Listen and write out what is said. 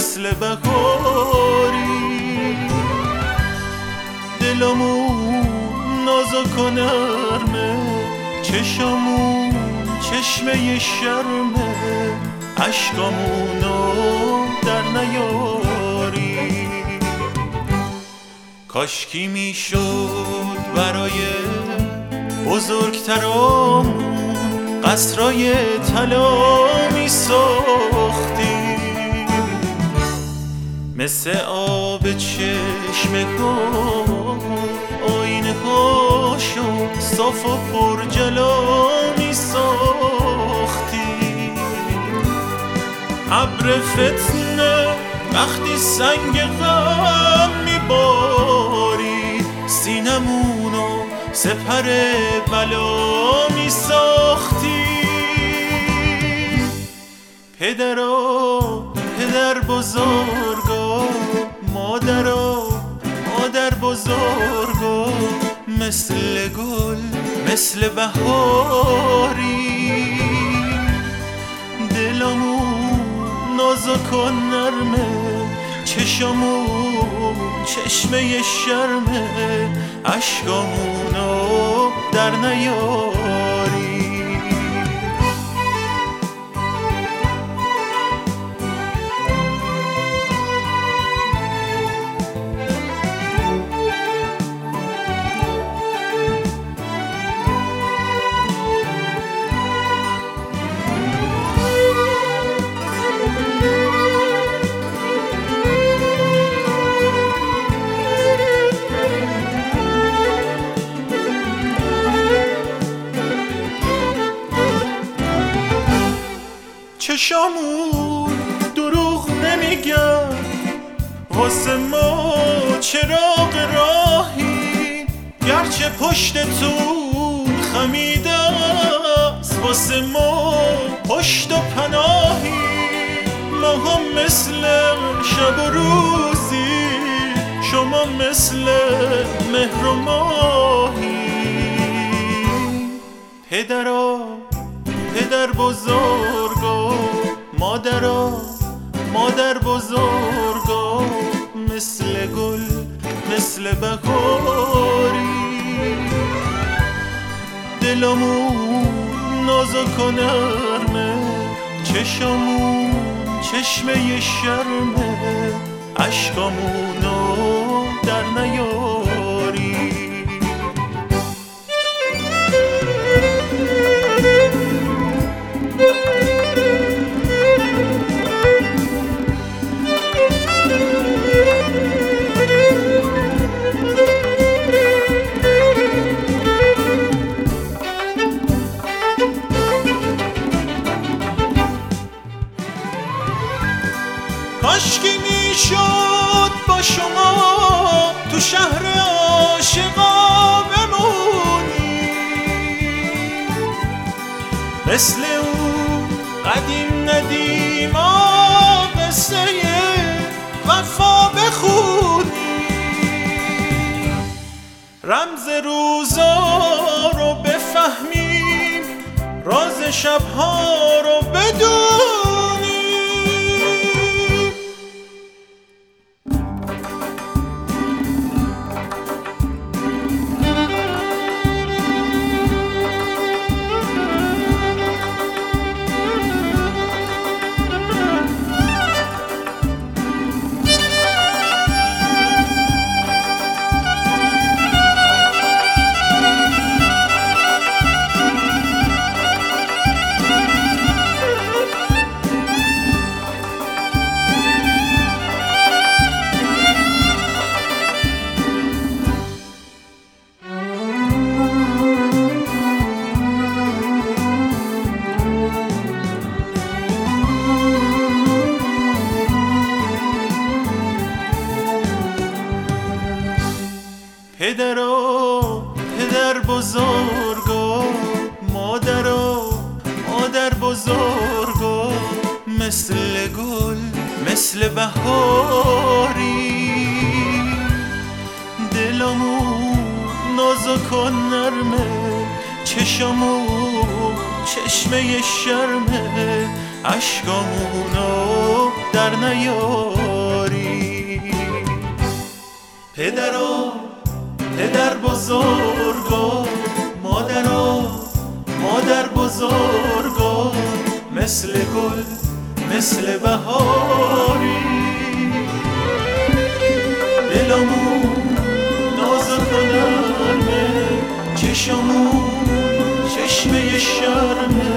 مثل بهاری، دلمون نازک و نرمه، چشمون چشمه شرمه، عشقامونو در نیاری. کاشکی میشد برای بزرگترامون قصرای طلا میساختیم، مثل آب چشمه ها آینه هاشو صاف و پر جلا میساختیم. ابر فتنه وقتی سنگ غم میبارید، سینمونو سپر بلا میساختیم. پدرا پدر بزرگا، مادرا مادر بزرگا، مثل گل مثل بهاری، دلمون نازک و نرمه، چشمون چشمه شرمه، عشقامونو در نیاری. چشامون دروغ نمیگن، واسه ما چراغ راهی، گرچه پشتتون خمیده است، واسه ما پشت و پناهی. ما هم مثل شب و روزی، شما مثل مهر و ماهی. پدرا پدر بزرگا، مادرا مادر بزرگا، مثل گل مثل بهاری، دلمون نازک و نرمه، چشمون چشمه شرمه، عشقامونو در نیاری. کاشکی میشد با شما تو شهر عاشقا بمونی، مثل اون قدیم ندیما قصه وفا بخونی، رمز روزا رو بفهمیم، راز شبها رو بدونیم. پدرا پدر بزرگا، مادرا مادر بزرگا، مثل گل مثل بهاری، دلمون نازک و نرمه، چشمون چشمه شرمه، عشقامونو در نیاری. پدر بزرگا، مادر بزرگا، مثل گل مثل بهاری. دلمون نازک و نرمه، چشمون چشمه شرمه،